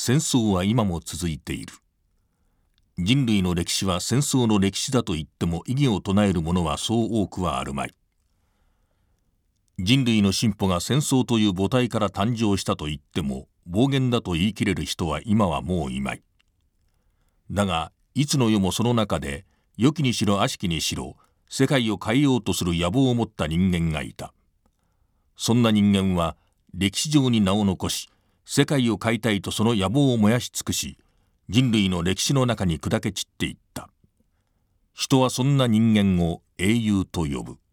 戦争は今も続いている。人類の歴史は戦争の歴史だと言っても異議を唱える者はそう多くはあるまい。人類の進歩が戦争という母体から誕生したと言っても暴言だと言い切れる人は今はもういまい。だがいつの世もその中で良きにしろ悪しきにしろ世界を変えようとする野望を持った人間がいた。そんな人間は歴史上に名を残し、世界を変えたいとその野望を燃やし尽くし、人類の歴史の中に砕け散っていった。人はそんな人間を英雄と呼ぶ。